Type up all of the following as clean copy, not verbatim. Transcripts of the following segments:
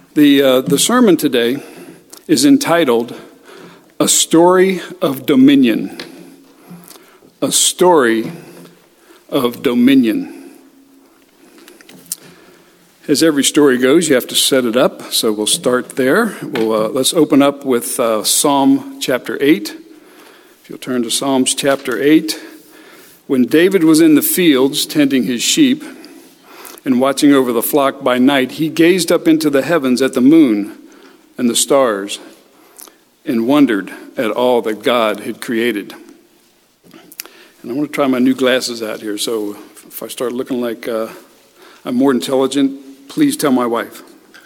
The sermon today is entitled, A Story of Dominion. A Story of Dominion. As every story goes, you have to set it up, so we'll start there. Let's open up with Psalm chapter 8. If you'll turn to Psalms chapter 8. When David was in the fields tending his sheep and watching over the flock by night, he gazed up into the heavens at the moon and the stars and wondered at all that God had created. And I want to try my new glasses out here, so if I start looking like I'm more intelligent, please tell my wife.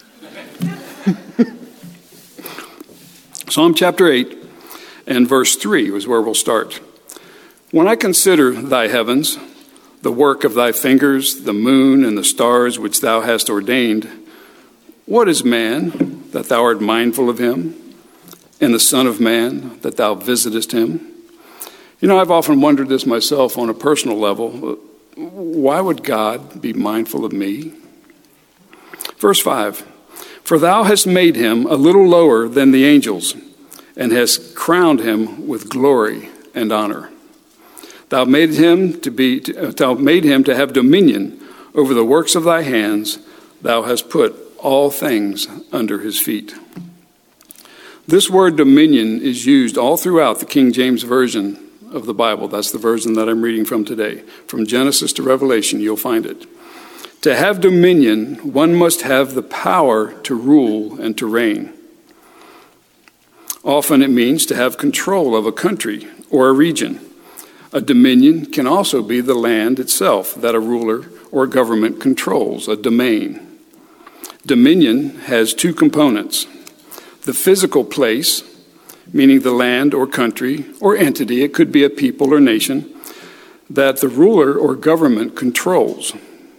Psalm chapter 8 and verse 3 is where we'll start. When I consider thy heavens, the work of thy fingers, the moon and the stars which thou hast ordained, what is man that thou art mindful of him, and the Son of Man that thou visitest him? You know, I've often wondered this myself on a personal level. Why would God be mindful of me? Verse 5, for thou hast made him a little lower than the angels, and hast crowned him with glory and honor. Thou made him to have dominion over the works of thy hands. Thou hast put all things under his feet. This word dominion is used all throughout the King James Version of the Bible. That's the version that I'm reading from today. From Genesis to Revelation, you'll find it. To have dominion, one must have the power to rule and to reign. Often it means to have control of a country or a region. A dominion can also be the land itself that a ruler or government controls, a domain. Dominion has two components. The physical place, meaning the land or country or entity, it could be a people or nation, that the ruler or government controls.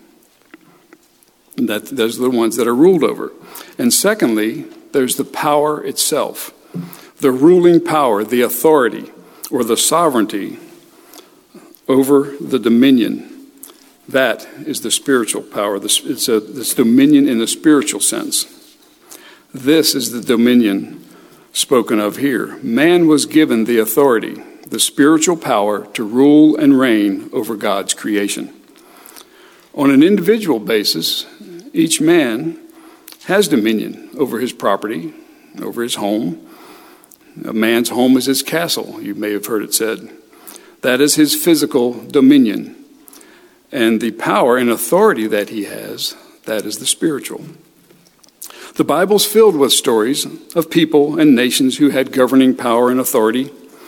Those are the ones that are ruled over. And secondly, there's the power itself, the ruling power, the authority or the sovereignty over the dominion. That is the spiritual power. It's dominion in the spiritual sense. This is the dominion spoken of here. Man was given the authority, the spiritual power to rule and reign over God's creation. On an individual basis, each man has dominion over his property, over his home. A man's home is his castle, you may have heard it said. That is his physical dominion. And the power and authority that he has, that is the spiritual. The Bible's filled with stories of people and nations who had governing power and authority,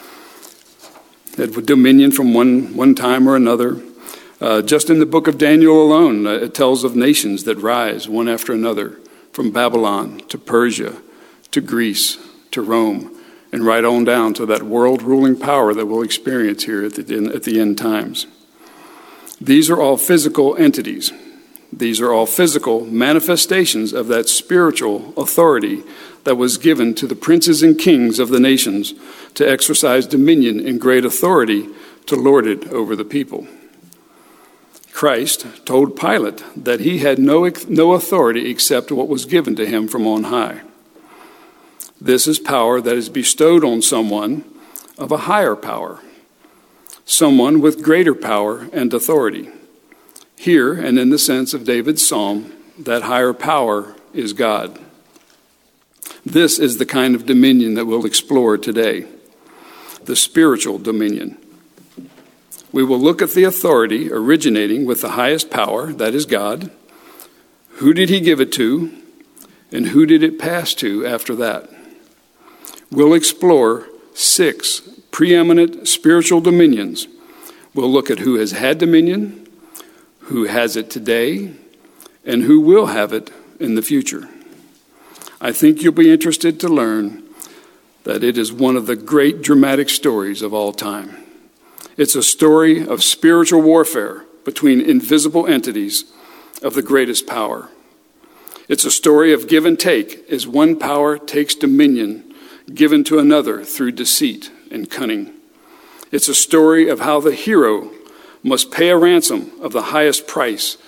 had dominion from one time or another. Just in the book of Daniel alone, it tells of nations that rise one after another, from Babylon to Persia to Greece to Rome, and right on down to that world-ruling power that we'll experience here at the end times. These are all physical entities. These are all physical manifestations of that spiritual authority that was given to the princes and kings of the nations to exercise dominion and great authority to lord it over the people. Christ told Pilate that he had no authority except what was given to him from on high. This is power that is bestowed on someone of a higher power, someone with greater power and authority. Here, and in the sense of David's psalm, that higher power is God. This is the kind of dominion that we'll explore today, the spiritual dominion. We will look at the authority originating with the highest power, that is God. Who did he give it to, and who did it pass to after that? We'll explore 6 preeminent spiritual dominions. We'll look at who has had dominion, who has it today, and who will have it in the future. I think you'll be interested to learn that it is one of the great dramatic stories of all time. It's a story of spiritual warfare between invisible entities of the greatest power. It's a story of give and take as one power takes dominion given to another through deceit and cunning. It's a story of how the hero must pay a ransom of the highest price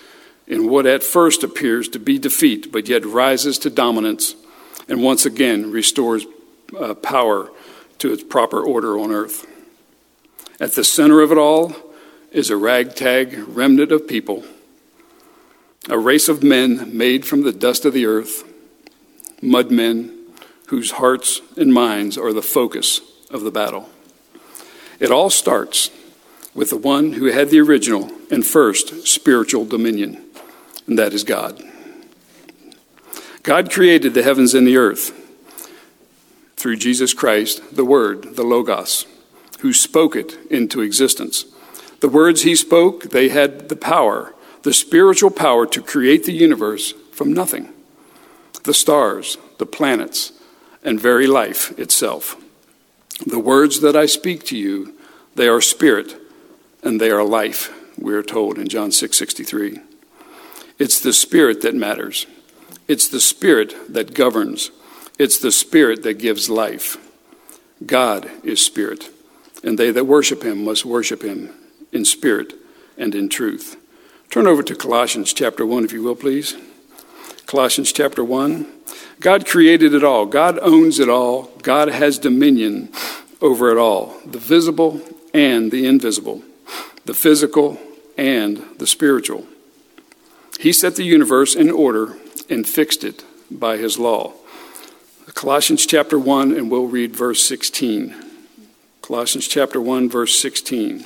in what at first appears to be defeat, but yet rises to dominance and once again restores power to its proper order on earth. At the center of it all is a ragtag remnant of people, a race of men made from the dust of the earth, mud men whose hearts and minds are the focus of the battle. It all starts with the one who had the original and first spiritual dominion, and that is God. God created the heavens and the earth through Jesus Christ, the Word, the Logos, who spoke it into existence. The words he spoke, they had the power, the spiritual power to create the universe from nothing. The stars, the planets, and very life itself. The words that I speak to you, they are spirit and they are life, we are told in John 6:63. It's the spirit that matters. It's the spirit that governs. It's the spirit that gives life. God is spirit, and they that worship him must worship him in spirit and in truth. Turn over to Colossians chapter 1, if you will, please. Colossians chapter 1. God created it all. God owns it all. God has dominion over it all, the visible and the invisible, the physical and the spiritual. He set the universe in order and fixed it by his law. Colossians chapter 1, and we'll read verse 16. Colossians chapter 1, verse 16.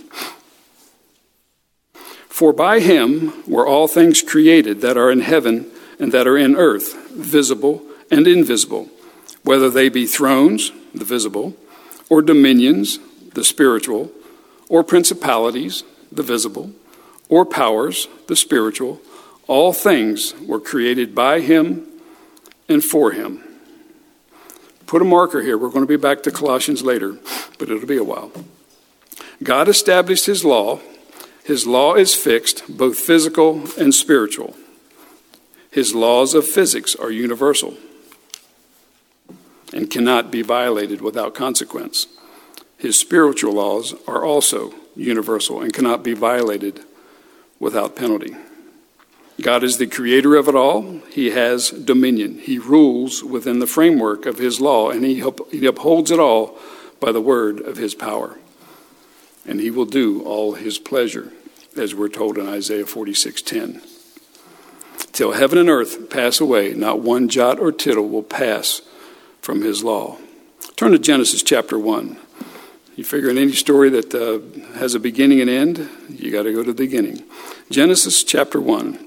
For by him were all things created that are in heaven and that are in earth, visible and invisible, whether they be thrones, the visible, or dominions, the spiritual, or principalities, the visible, or powers, the spiritual. All things were created by him and for him. Put a marker here. We're going to be back to Colossians later, but it'll be a while. God established his law. His law is fixed, both physical and spiritual. His laws of physics are universal and cannot be violated without consequence. His spiritual laws are also universal and cannot be violated without penalty. God is the creator of it all. He has dominion. He rules within the framework of his law, and he upholds it all by the word of his power. And he will do all his pleasure, as we're told in Isaiah 46:10. Till heaven and earth pass away, not one jot or tittle will pass from his law. Turn to Genesis chapter 1. You figure in any story that has a beginning and end, you got to go to the beginning. Genesis chapter 1.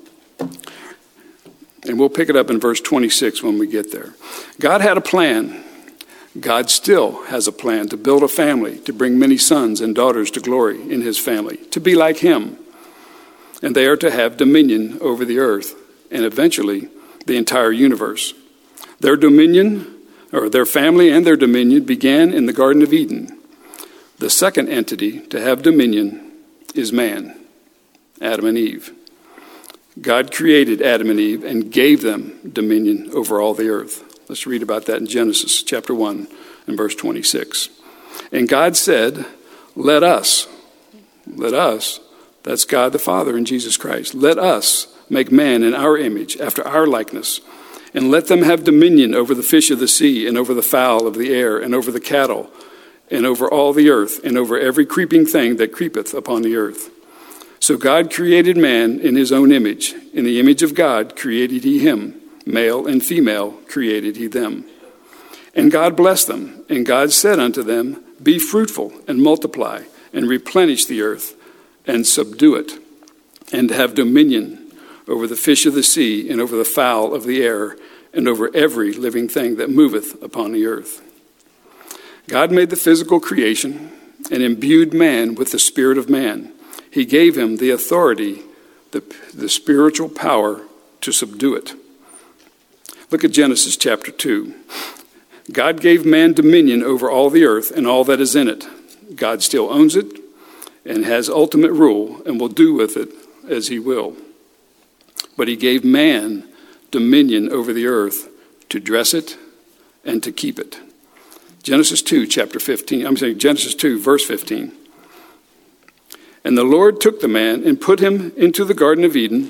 And we'll pick it up in verse 26 when we get there. God had a plan. God still has a plan to build a family, to bring many sons and daughters to glory in his family, to be like him. And they are to have dominion over the earth and eventually the entire universe. Their dominion, or their family and their dominion, began in the Garden of Eden. The second entity to have dominion is man, Adam and Eve. God created Adam and Eve and gave them dominion over all the earth. Let's read about that in Genesis chapter 1 and verse 26. And God said, let us, that's God the Father and Jesus Christ, let us make man in our image, after our likeness, and let them have dominion over the fish of the sea, and over the fowl of the air, and over the cattle, and over all the earth, and over every creeping thing that creepeth upon the earth. So God created man in his own image. In the image of God created he him. Male and female created he them. And God blessed them. And God said unto them, be fruitful and multiply, and replenish the earth, and subdue it, and have dominion over the fish of the sea, and over the fowl of the air, and over every living thing that moveth upon the earth. God made the physical creation and imbued man with the spirit of man. He gave him the authority, the spiritual power to subdue it. Look at Genesis chapter 2. God gave man dominion over all the earth and all that is in it. God still owns it and has ultimate rule and will do with it as he will. But he gave man dominion over the earth to dress it and to keep it. Genesis 2, Genesis 2, verse 15. And the Lord took the man and put him into the Garden of Eden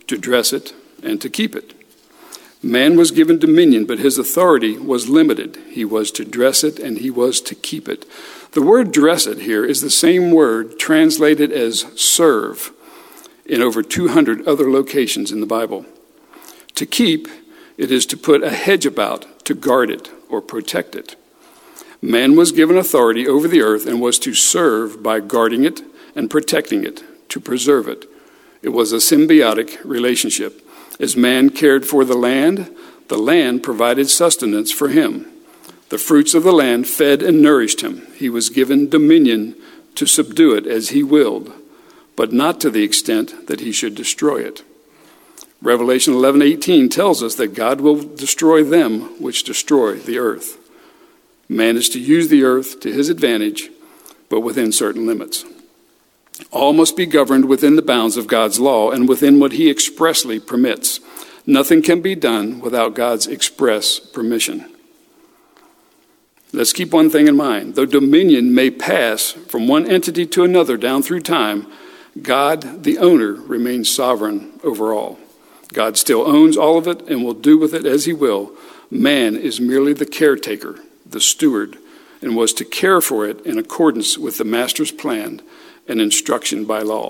to dress it, and to keep it. Man was given dominion, but his authority was limited. He was to dress it, and he was to keep it. The word dress it here is the same word translated as serve in over 200 other locations in the Bible. To keep, it is to put a hedge about, to guard it or protect it. Man was given authority over the earth and was to serve by guarding it and protecting it, to preserve it. It was a symbiotic relationship. As man cared for the land provided sustenance for him. The fruits of the land fed and nourished him. He was given dominion to subdue it as he willed, but not to the extent that he should destroy it. Revelation 11:18 tells us that God will destroy them which destroy the earth. Man is to use the earth to his advantage, but within certain limits. All must be governed within the bounds of God's law and within what he expressly permits. Nothing can be done without God's express permission. Let's keep one thing in mind. Though dominion may pass from one entity to another down through time, God, the owner, remains sovereign over all. God still owns all of it and will do with it as he will. Man is merely the caretaker, the steward, and was to care for it in accordance with the master's plan and instruction by law.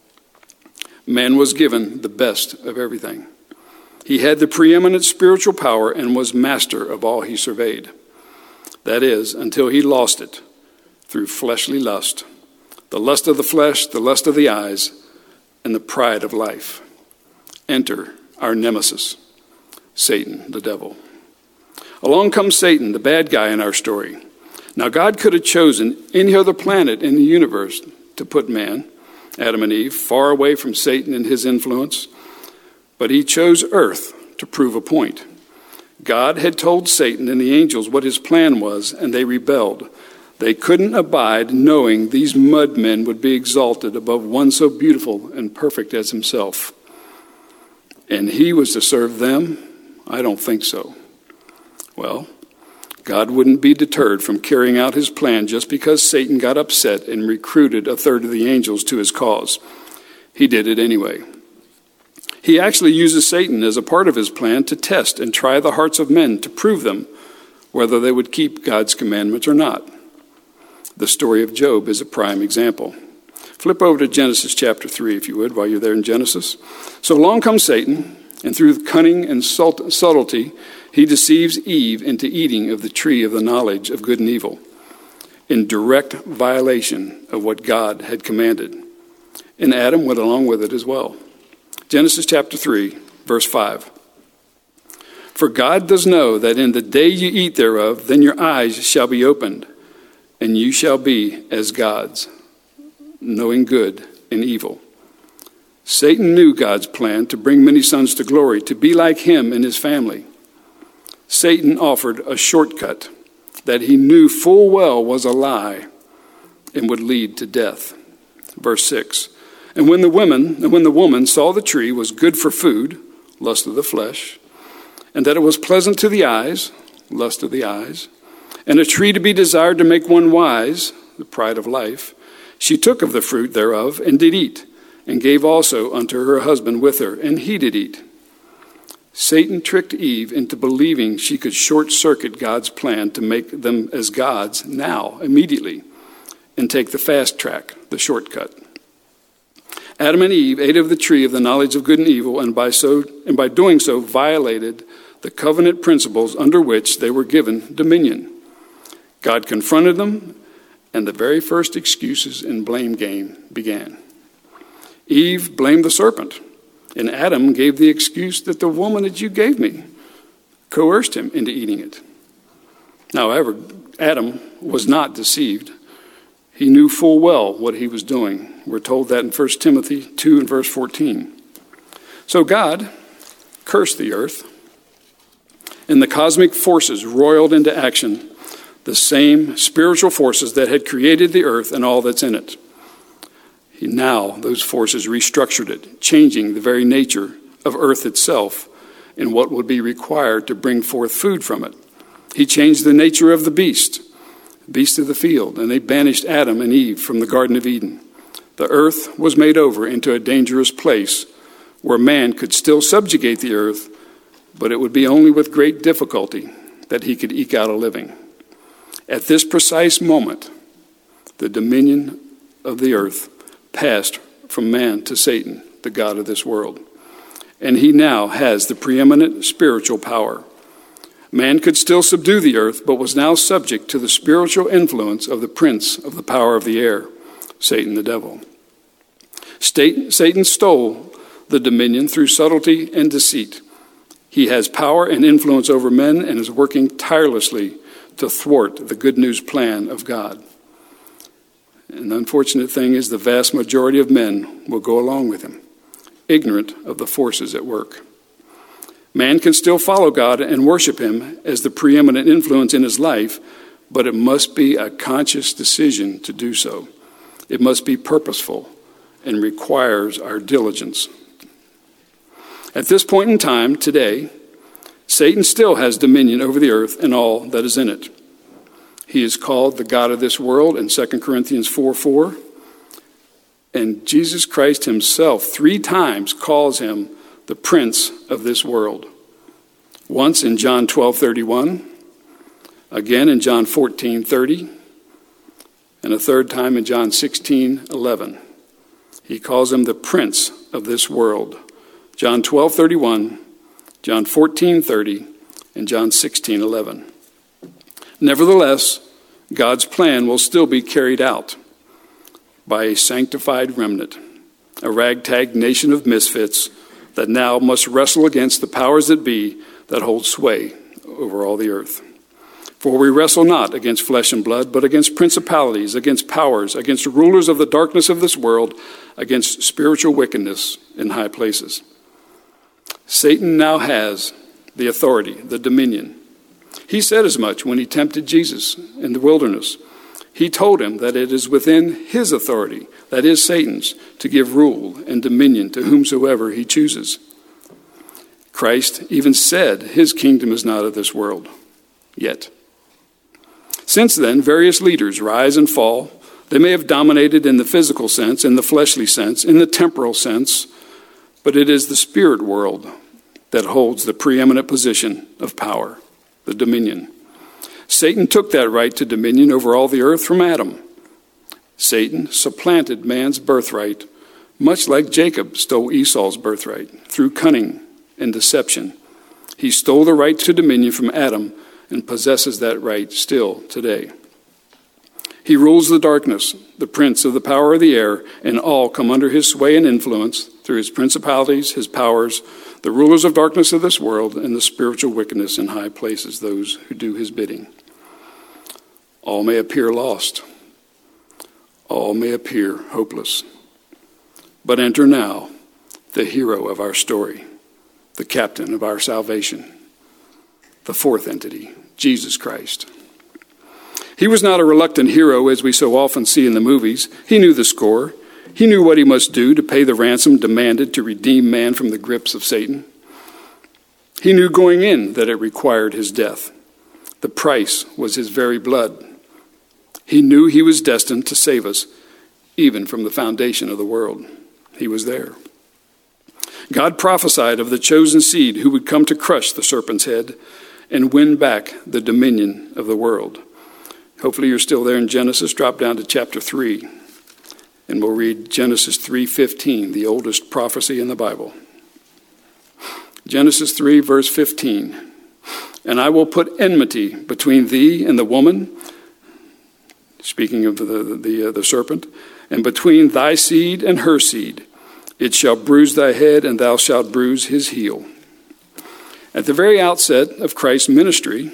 Man was given the best of everything. He had the preeminent spiritual power and was master of all he surveyed. That is, until he lost it through fleshly lust, the lust of the flesh, the lust of the eyes, and the pride of life. Enter our nemesis, Satan, the devil. Along comes Satan, the bad guy in our story. Now, God could have chosen any other planet in the universe to put man, Adam and Eve, far away from Satan and his influence, but he chose Earth to prove a point. God had told Satan and the angels what his plan was, and they rebelled. They couldn't abide knowing these mud men would be exalted above one so beautiful and perfect as himself. And he was to serve them? I don't think so. Well, God wouldn't be deterred from carrying out his plan just because Satan got upset and recruited a third of the angels to his cause. He did it anyway. He actually uses Satan as a part of his plan to test and try the hearts of men to prove them whether they would keep God's commandments or not. The story of Job is a prime example. Flip over to Genesis chapter 3, if you would, while you're there in Genesis. So along comes Satan, and through cunning and subtlety, he deceives Eve into eating of the tree of the knowledge of good and evil, in direct violation of what God had commanded. And Adam went along with it as well. Genesis chapter 3, verse 5. For God does know that in the day you eat thereof, then your eyes shall be opened, and you shall be as gods, knowing good and evil. Satan knew God's plan to bring many sons to glory, to be like him and his family. Satan offered a shortcut that he knew full well was a lie and would lead to death. Verse 6. And when the woman saw the tree was good for food, lust of the flesh, and that it was pleasant to the eyes, lust of the eyes, and a tree to be desired to make one wise, the pride of life, she took of the fruit thereof and did eat, and gave also unto her husband with her, and he did eat. Satan tricked Eve into believing she could short-circuit God's plan to make them as gods now, immediately, and take the fast track, the shortcut. Adam and Eve ate of the tree of the knowledge of good and evil, and by doing so violated the covenant principles under which they were given dominion. God confronted them, and the very first excuses and blame game began. Eve blamed the serpent, and Adam gave the excuse that the woman that you gave me coerced him into eating it. However, Adam was not deceived. He knew full well what he was doing. We're told that in 1 Timothy 2 and verse 14. So God cursed the earth, and the cosmic forces roiled into action, the same spiritual forces that had created the earth and all that's in it. Now those forces restructured it, changing the very nature of earth itself and what would be required to bring forth food from it. He changed the nature of the beast of the field, and they banished Adam and Eve from the Garden of Eden. The earth was made over into a dangerous place where man could still subjugate the earth, but it would be only with great difficulty that he could eke out a living. At this precise moment, the dominion of the earth passed from man to Satan, the god of this world. And he now has the preeminent spiritual power. Man could still subdue the earth, but was now subject to the spiritual influence of the prince of the power of the air, Satan the devil. Satan stole the dominion through subtlety and deceit. He has power and influence over men and is working tirelessly to thwart the good news plan of God. And the unfortunate thing is the vast majority of men will go along with him, ignorant of the forces at work. Man can still follow God and worship him as the preeminent influence in his life, but it must be a conscious decision to do so. It must be purposeful and requires our diligence. At this point in time, today, Satan still has dominion over the earth and all that is in it. He is called the god of this world in 2 Corinthians 4:4. And Jesus Christ himself 3 times calls him the prince of this world. Once in John 12:31, again in John 14:30, and a third time in John 16:11. He calls him the prince of this world. John 12:31, John 14:30, and John 16:11. Nevertheless, God's plan will still be carried out by a sanctified remnant, a ragtag nation of misfits that now must wrestle against the powers that be that hold sway over all the earth. For we wrestle not against flesh and blood, but against principalities, against powers, against rulers of the darkness of this world, against spiritual wickedness in high places. Satan now has the authority, the dominion. He said as much when he tempted Jesus in the wilderness. He told him that it is within his authority, that is Satan's, to give rule and dominion to whomsoever he chooses. Christ even said his kingdom is not of this world, yet. Since then, various leaders rise and fall. They may have dominated in the physical sense, in the fleshly sense, in the temporal sense, but it is the spirit world that holds the preeminent position of power, the dominion. Satan took that right to dominion over all the earth from Adam. Satan supplanted man's birthright, much like Jacob stole Esau's birthright, through cunning and deception. He stole the right to dominion from Adam and possesses that right still today. He rules the darkness, the prince of the power of the air, and all come under his sway and influence through his principalities, his powers, the rulers of darkness of this world, and the spiritual wickedness in high places, those who do his bidding. All may appear lost. All may appear hopeless. But enter now the hero of our story, the captain of our salvation, the fourth entity, Jesus Christ. He was not a reluctant hero as we so often see in the movies. He knew the score. He knew what he must do to pay the ransom demanded to redeem man from the grips of Satan. He knew going in that it required his death. The price was his very blood. He knew he was destined to save us, even from the foundation of the world. He was there. God prophesied of the chosen seed who would come to crush the serpent's head and win back the dominion of the world. Hopefully you're still there in Genesis. Drop down to chapter 3, and we'll read Genesis 3:15, the oldest prophecy in the Bible. Genesis 3, verse 15. And I will put enmity between thee and the woman, speaking of the serpent, and between thy seed and her seed. It shall bruise thy head, and thou shalt bruise his heel. At the very outset of Christ's ministry,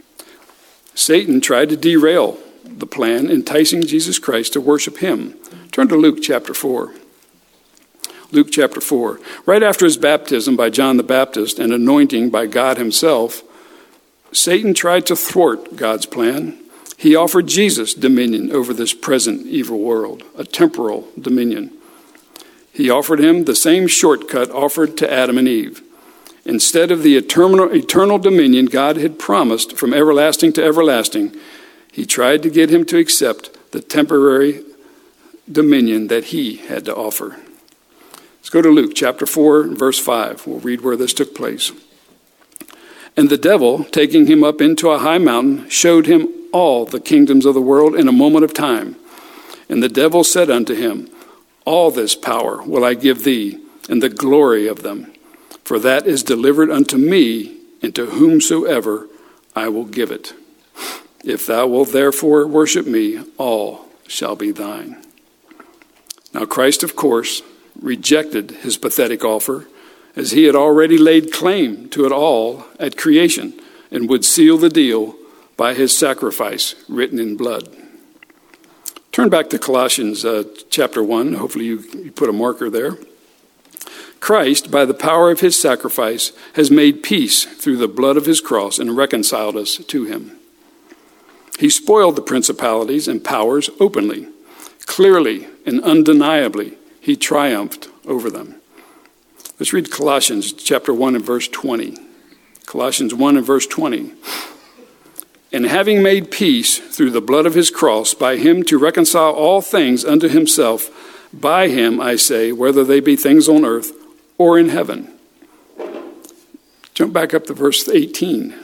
Satan tried to derail the plan, enticing Jesus Christ to worship him. Turn to Luke chapter 4. Luke chapter 4. Right after his baptism by John the Baptist and anointing by God himself, Satan tried to thwart God's plan. He offered Jesus dominion over this present evil world, a temporal dominion. He offered him the same shortcut offered to Adam and Eve. Instead of the eternal dominion God had promised from everlasting to everlasting, he tried to get him to accept the temporary dominion that he had to offer. Let's go to Luke chapter 4, verse 5. We'll read where this took place. And the devil, taking him up into a high mountain, showed him all the kingdoms of the world in a moment of time. And the devil said unto him, All this power will I give thee, and the glory of them. For that is delivered unto me, and to whomsoever I will give it. If thou wilt therefore worship me, all shall be thine. Now Christ, of course, rejected his pathetic offer, as he had already laid claim to it all at creation, and would seal the deal by his sacrifice written in blood. Turn back to Colossians chapter 1. Hopefully you put a marker there. Christ, by the power of his sacrifice, has made peace through the blood of his cross and reconciled us to him. He spoiled the principalities and powers openly. Clearly and undeniably, he triumphed over them. Let's read Colossians chapter 1 and verse 20. Colossians 1 and verse 20. And having made peace through the blood of his cross, by him to reconcile all things unto himself, by him, I say, whether they be things on earth or in heaven. Jump back up to verse 18.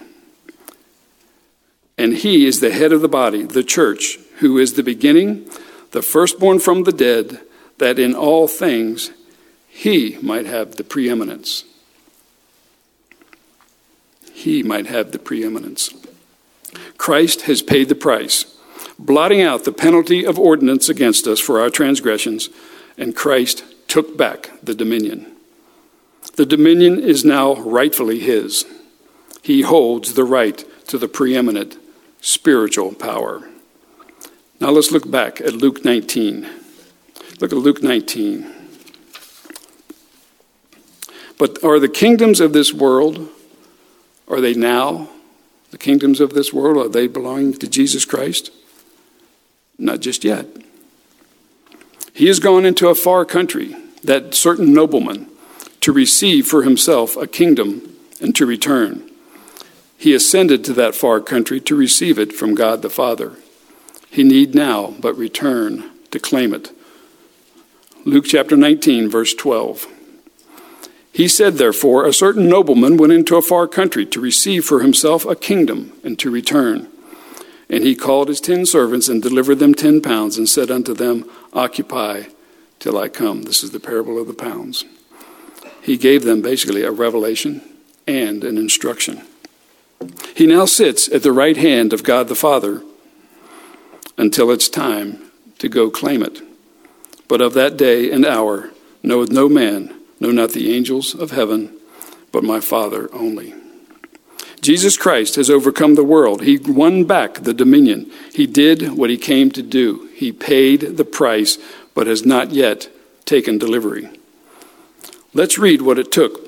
And he is the head of the body, the church, who is the beginning, the firstborn from the dead, that in all things he might have the preeminence. He might have the preeminence. Christ has paid the price, blotting out the penalty of ordinance against us for our transgressions, and Christ took back the dominion. The dominion is now rightfully his. He holds the right to the preeminent spiritual power. Now let's look back at Luke 19. Look at Luke 19. But are the kingdoms of this world, are they now the kingdoms of this world? Are they belonging to Jesus Christ? Not just yet. He has gone into a far country, that certain nobleman, to receive for himself a kingdom and to return. He ascended to that far country to receive it from God the Father. He need now but return to claim it. Luke chapter 19, verse 12. He said, therefore, a certain nobleman went into a far country to receive for himself a kingdom and to return. And he called his 10 servants and delivered them 10 pounds and said unto them, Occupy till I come. This is the parable of the pounds. He gave them basically a revelation and an instruction. He now sits at the right hand of God the Father until it's time to go claim it. But of that day and hour knoweth no man, no, not the angels of heaven, but my Father only. Jesus Christ has overcome the world. He won back the dominion. He did what he came to do. He paid the price, but has not yet taken delivery. Let's read what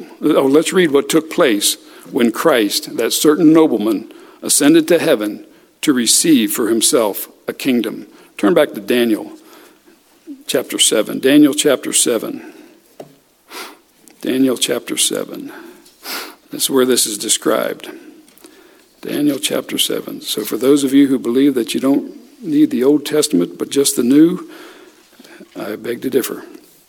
took place when Christ, that certain nobleman, ascended to heaven to receive for himself a kingdom. Turn back to Daniel chapter 7. Daniel chapter 7. Daniel chapter 7. That's where this is described. Daniel chapter 7. So for those of you who believe that you don't need the Old Testament but just the New, I beg to differ.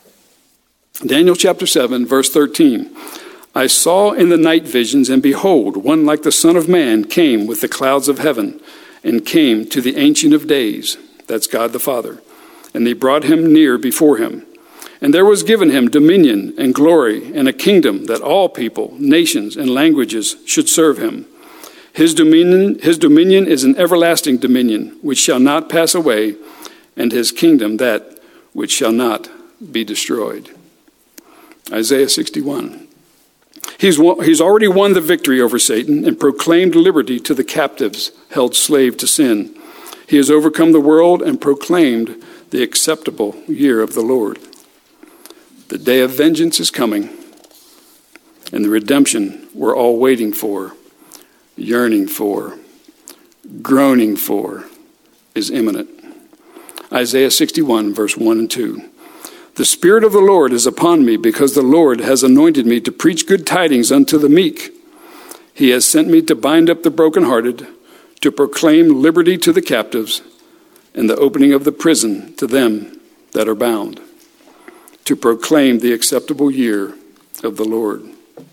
Daniel chapter 7, verse 13. I saw in the night visions, and behold, one like the Son of Man came with the clouds of heaven, and came to the Ancient of Days, that's God the Father, and they brought him near before him. And there was given him dominion and glory and a kingdom that all people, nations, and languages should serve him. His dominion is an everlasting dominion which shall not pass away, and his kingdom that which shall not be destroyed. Isaiah 61. He's already won the victory over Satan and proclaimed liberty to the captives held slave to sin. He has overcome the world and proclaimed the acceptable year of the Lord. The day of vengeance is coming, and the redemption we're all waiting for, yearning for, groaning for, is imminent. Isaiah 61, verse 1 and 2. The Spirit of the Lord is upon me, because the Lord has anointed me to preach good tidings unto the meek. He has sent me to bind up the brokenhearted, to proclaim liberty to the captives, and the opening of the prison to them that are bound. to proclaim the acceptable year of the Lord.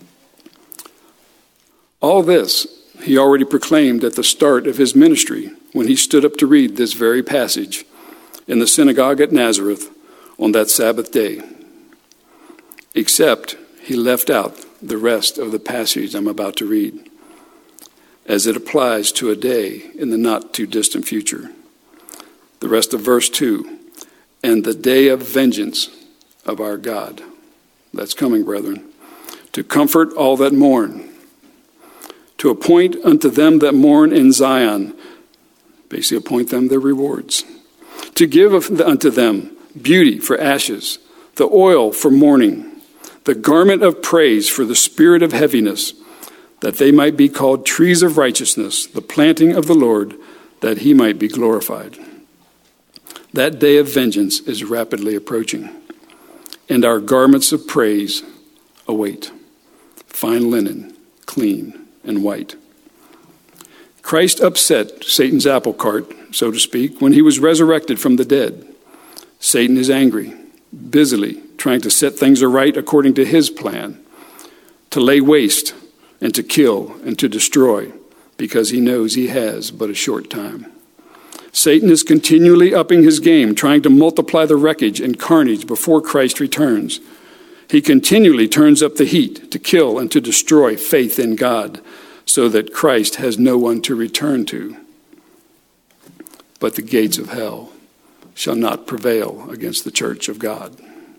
All this he already proclaimed at the start of his ministry when he stood up to read this very passage in the synagogue at Nazareth on that Sabbath day. Except he left out the rest of the passage I'm about to read, as it applies to a day in the not too distant future. The rest of verse 2, and the day of vengeance of our God. That's coming, brethren. To comfort all that mourn, to appoint unto them that mourn in Zion, basically appoint them their rewards, to give unto them beauty for ashes, the oil for mourning, the garment of praise for the spirit of heaviness, that they might be called trees of righteousness, the planting of the Lord, that he might be glorified. That day of vengeance is rapidly approaching, and our garments of praise await, fine linen, clean and white. Christ upset Satan's apple cart, so to speak, when he was resurrected from the dead. Satan is angry, busily trying to set things aright according to his plan, to lay waste and to kill and to destroy, because he knows he has but a short time. Satan is continually upping his game, trying to multiply the wreckage and carnage before Christ returns. He continually turns up the heat to kill and to destroy faith in God, so that Christ has no one to return to. But the gates of hell shall not prevail against the church of God.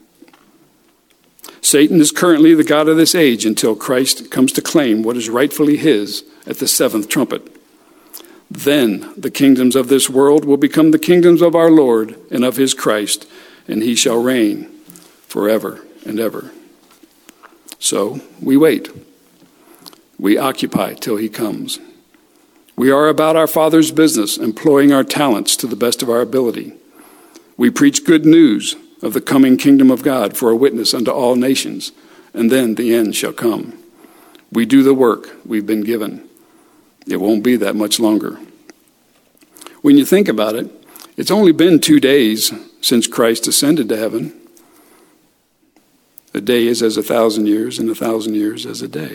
Satan is currently the god of this age until Christ comes to claim what is rightfully his at the seventh trumpet. Then the kingdoms of this world will become the kingdoms of our Lord and of his Christ, and he shall reign forever and ever. So we wait. We occupy till he comes. We are about our Father's business, employing our talents to the best of our ability. We preach good news of the coming kingdom of God for a witness unto all nations, and then the end shall come. We do the work we've been given. It won't be that much longer. When you think about it, it's only been 2 days since Christ ascended to heaven. A day is as 1,000 years, and 1,000 years as a day.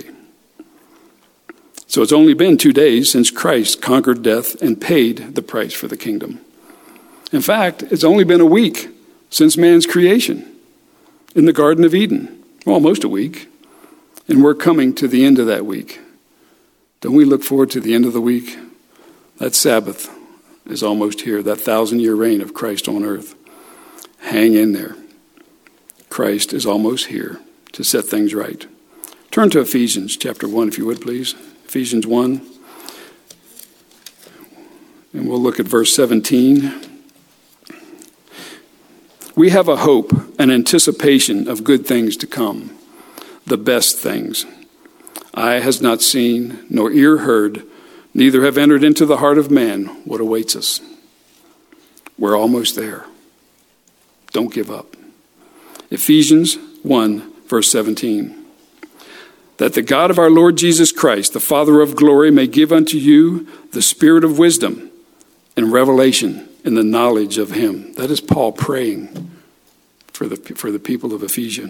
So it's only been 2 days since Christ conquered death and paid the price for the kingdom. In fact, it's only been a week since man's creation in the Garden of Eden. Well, almost a week. And we're coming to the end of that week. Don't we look forward to the end of the week? That Sabbath is almost here, that 1,000-year reign of Christ on earth. Hang in there. Christ is almost here to set things right. Turn to Ephesians chapter 1, if you would, please. Ephesians 1. And we'll look at verse 17. We have a hope, an anticipation of good things to come, the best things. Eye has not seen, nor ear heard, neither have entered into the heart of man what awaits us. We're almost there. Don't give up. Ephesians 1, verse 17. That the God of our Lord Jesus Christ, the Father of glory, may give unto you the spirit of wisdom and revelation in the knowledge of him. That is Paul praying for the people of Ephesus.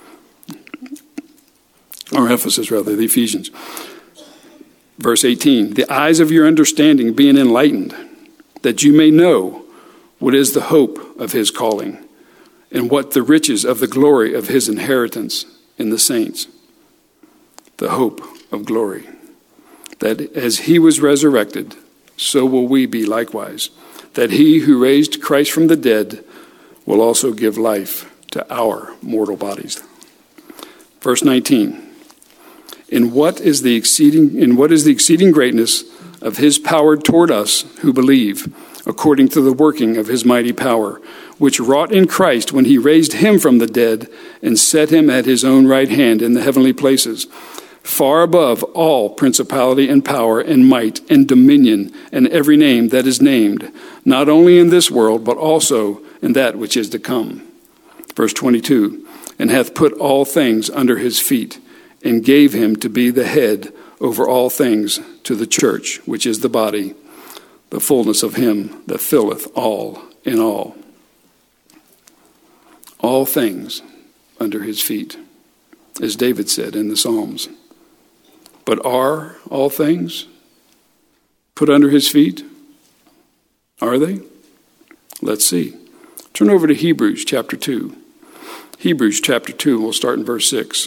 Or Ephesus, rather, the Ephesians. Verse 18, the eyes of your understanding being enlightened, that you may know what is the hope of his calling, and what the riches of the glory of his inheritance in the saints. The hope of glory. That as he was resurrected, so will we be likewise. That he who raised Christ from the dead will also give life to our mortal bodies. Verse 19. In what is the exceeding greatness of his power toward us who believe, according to the working of his mighty power, which wrought in Christ when he raised him from the dead and set him at his own right hand in the heavenly places, far above all principality and power and might and dominion and every name that is named, not only in this world, but also in that which is to come. Verse 22, and hath put all things under his feet, and gave him to be the head over all things to the church, which is the body, the fullness of him that filleth all in all. All things under his feet, as David said in the Psalms. But are all things put under his feet? Are they? Let's see. Turn over to Hebrews chapter 2. Hebrews chapter 2, we'll start in verse 6.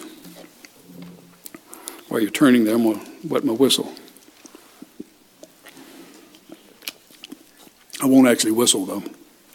While you're turning there, I'm going to wet my whistle. I won't actually whistle, though.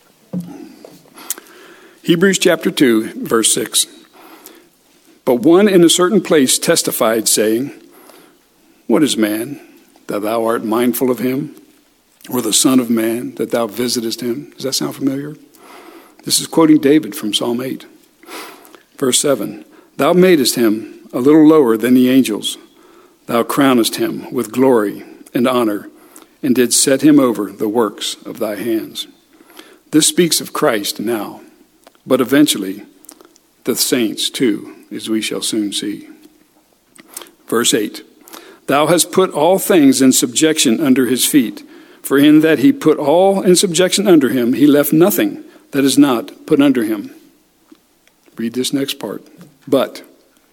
Hebrews chapter 2, verse 6. But one in a certain place testified, saying, What is man, that thou art mindful of him? Or the Son of Man, that thou visitest him? Does that sound familiar? This is quoting David from Psalm 8. Verse 7. Thou madest him a little lower than the angels. Thou crownest him with glory and honor, and didst set him over the works of thy hands. This speaks of Christ now, but eventually the saints too, as we shall soon see. Verse 8. Thou hast put all things in subjection under his feet. For in that he put all in subjection under him, he left nothing that is not put under him. Read this next part. But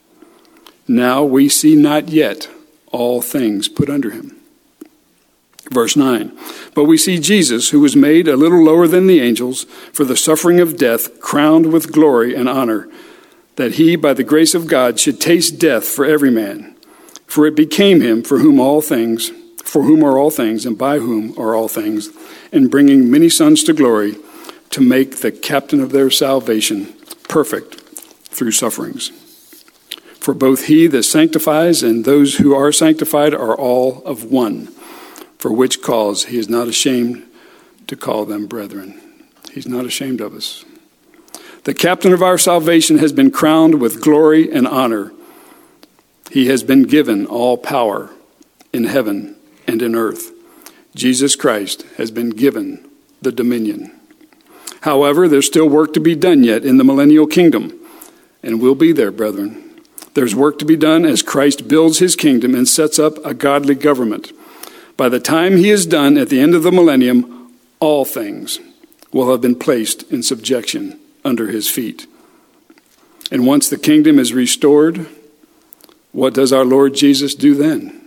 now we see not yet all things put under him. Verse 9. But we see Jesus, who was made a little lower than the angels, for the suffering of death, crowned with glory and honor, that he, by the grace of God, should taste death for every man. For it became him for whom are all things, and by whom are all things, and bringing many sons to glory, to make the captain of their salvation perfect through sufferings. For both he that sanctifies and those who are sanctified are all of one, for which cause he is not ashamed to call them brethren. He's not ashamed of us. The captain of our salvation has been crowned with glory and honor. He has been given all power in heaven and in earth. Jesus Christ has been given the dominion. However, there's still work to be done yet in the millennial kingdom, and we'll be there, brethren. There's work to be done as Christ builds his kingdom and sets up a godly government. By the time he is done at the end of the millennium, all things will have been placed in subjection under his feet. And once the kingdom is restored, what does our Lord Jesus do then?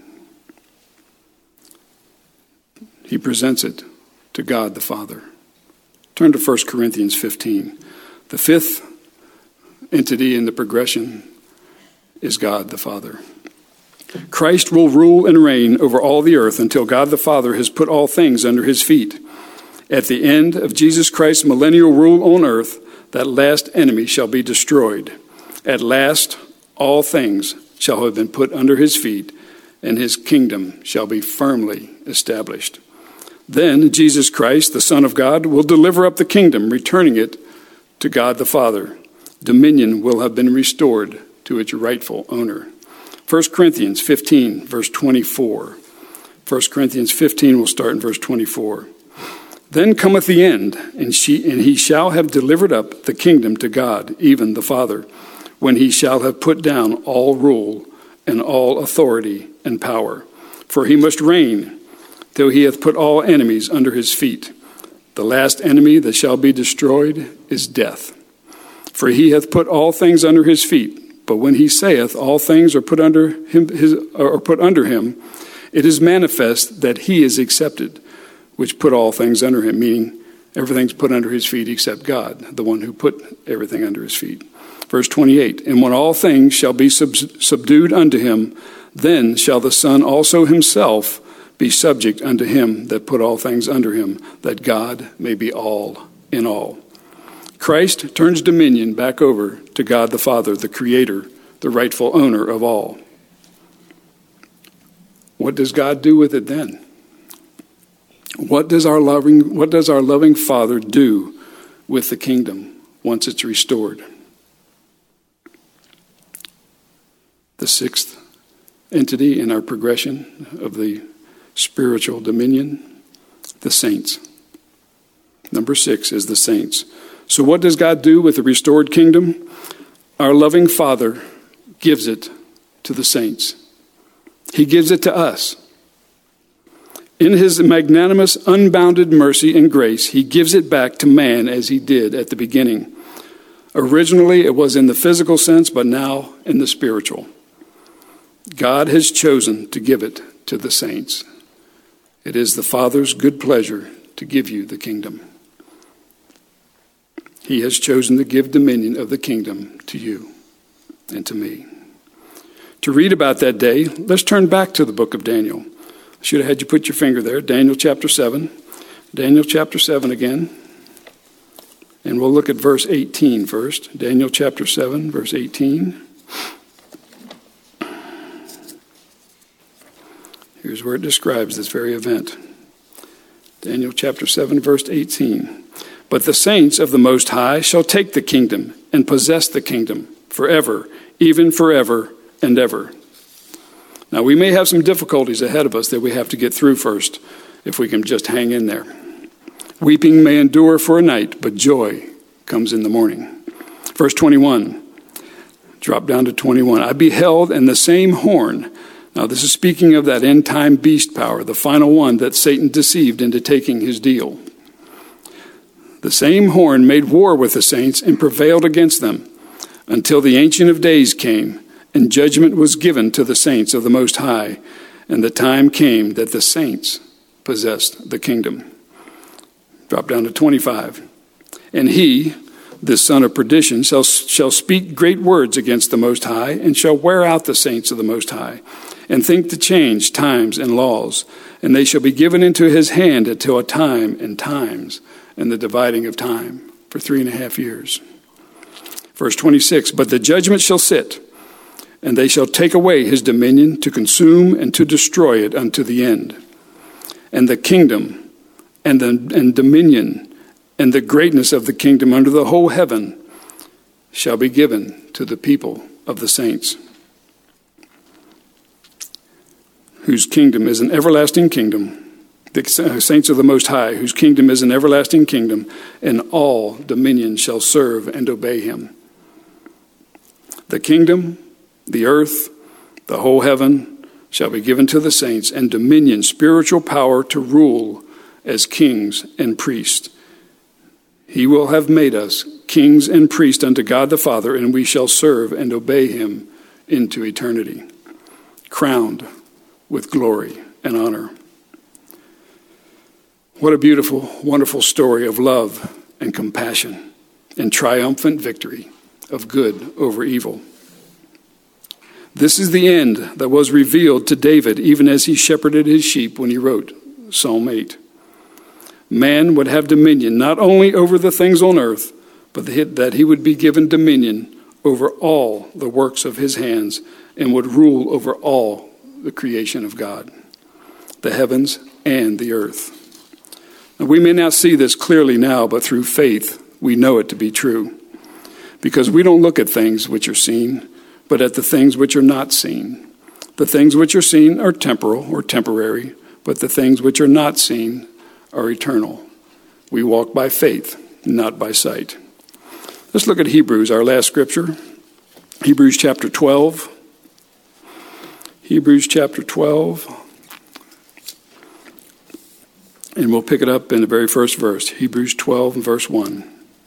He presents it to God the Father. Turn to 1 Corinthians 15. The fifth entity in the progression is God the Father. Christ will rule and reign over all the earth until God the Father has put all things under his feet. At the end of Jesus Christ's millennial rule on earth, that last enemy shall be destroyed. At last, all things shall have been put under his feet, and his kingdom shall be firmly established. Then Jesus Christ, the Son of God, will deliver up the kingdom, returning it to God the Father. Dominion will have been restored to its rightful owner. 1 Corinthians 15, verse 24. 1 Corinthians 15 will start in verse 24. Then cometh the end, and he shall have delivered up the kingdom to God, even the Father, when he shall have put down all rule and all authority and power. For he must reign till he hath put all enemies under his feet. The last enemy that shall be destroyed is death. For he hath put all things under his feet. But when he saith all things are put under him, it is manifest that he is accepted, which put all things under him, meaning everything's put under his feet except God, the one who put everything under his feet. Verse 28, and when all things shall be subdued unto him, then shall the Son also himself be subject unto him that put all things under him, that God may be all in all. Christ turns dominion back over to God the Father, the Creator, the rightful owner of all. What does God do with it then? What does our loving Father do with the kingdom once it's restored? The sixth entity in our progression of the spiritual dominion, the saints. Number 6 is the saints. So what does God do with the restored kingdom? Our loving Father gives it to the saints. He gives it to us. In his magnanimous, unbounded mercy and grace, he gives it back to man as he did at the beginning. Originally, it was in the physical sense, but now in the spiritual. God has chosen to give it to the saints. It is the Father's good pleasure to give you the kingdom. He has chosen to give dominion of the kingdom to you and to me. To read about that day, let's turn back to the book of Daniel. I should have had you put your finger there. Daniel chapter 7. Daniel chapter 7 again. And we'll look at verse 18 first. Daniel chapter 7, verse 18. Here's where it describes this very event. Daniel chapter 7, verse 18. But the saints of the Most High shall take the kingdom and possess the kingdom forever, even forever and ever. Now, we may have some difficulties ahead of us that we have to get through first, if we can just hang in there. Weeping may endure for a night, but joy comes in the morning. Verse 21, drop down to 21. I beheld, and the same horn. Now, this is speaking of that end-time beast power, the final one that Satan deceived into taking his deal. The same horn made war with the saints and prevailed against them until the Ancient of Days came, and judgment was given to the saints of the Most High, and the time came that the saints possessed the kingdom. Drop down to 25. And he, this son of perdition, shall speak great words against the Most High, and shall wear out the saints of the Most High, and think to change times and laws. And they shall be given into his hand until a time and times, and the dividing of time, for 3.5 years. Verse 26, but the judgment shall sit, and they shall take away his dominion to consume and to destroy it unto the end. And the kingdom and dominion and the greatness of the kingdom under the whole heaven shall be given to the people of the saints, whose kingdom is an everlasting kingdom, the saints of the Most High, whose kingdom is an everlasting kingdom, and all dominion shall serve and obey him. The kingdom, the earth, the whole heaven shall be given to the saints, and dominion, spiritual power to rule as kings and priests. He will have made us kings and priests unto God the Father, and we shall serve and obey him into eternity, crowned with glory and honor. What a beautiful, wonderful story of love and compassion and triumphant victory of good over evil. This is the end that was revealed to David even as he shepherded his sheep when he wrote Psalm 8. Man would have dominion not only over the things on earth, but that he would be given dominion over all the works of his hands and would rule over all the creation of God, the heavens and the earth. Now, we may not see this clearly now, but through faith we know it to be true, because we don't look at things which are seen, but at the things which are not seen. The things which are seen are temporal or temporary, but the things which are not seen are eternal. We walk by faith, not by sight. Let's look at Hebrews, our last scripture. Hebrews chapter 12. Hebrews chapter 12. And we'll pick it up in the very first verse. Hebrews 12 and verse 1.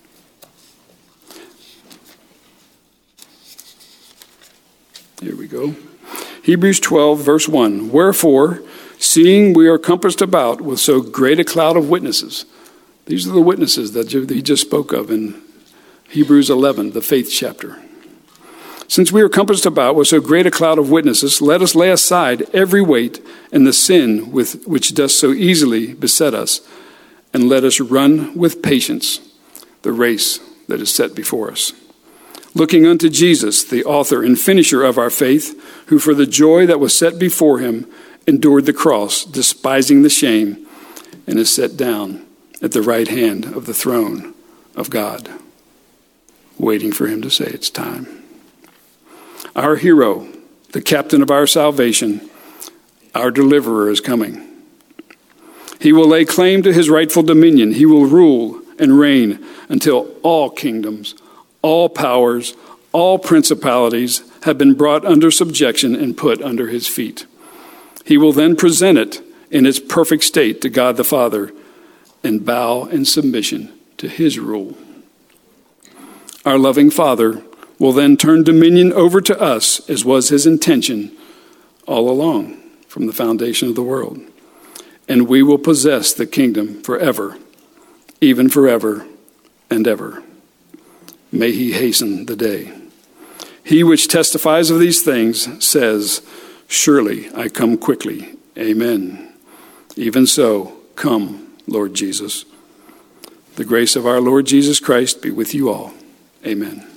Here we go. Hebrews 12, verse 1. Wherefore, seeing we are compassed about with so great a cloud of witnesses. These are the witnesses that he just spoke of in Hebrews 11, the faith chapter. Since we are compassed about with so great a cloud of witnesses, let us lay aside every weight and the sin which does so easily beset us, and let us run with patience the race that is set before us. Looking unto Jesus, the author and finisher of our faith, who for the joy that was set before him endured the cross, despising the shame, and is set down at the right hand of the throne of God, waiting for him to say it's time. Our hero, the captain of our salvation, our deliverer is coming. He will lay claim to his rightful dominion. He will rule and reign until all kingdoms, all powers, all principalities have been brought under subjection and put under his feet. He will then present it in its perfect state to God the Father and bow in submission to his rule. Our loving Father will then turn dominion over to us, as was his intention all along from the foundation of the world. And we will possess the kingdom forever, even forever and ever. May he hasten the day. He which testifies of these things says, surely I come quickly. Amen. Even so, come, Lord Jesus. The grace of our Lord Jesus Christ be with you all. Amen.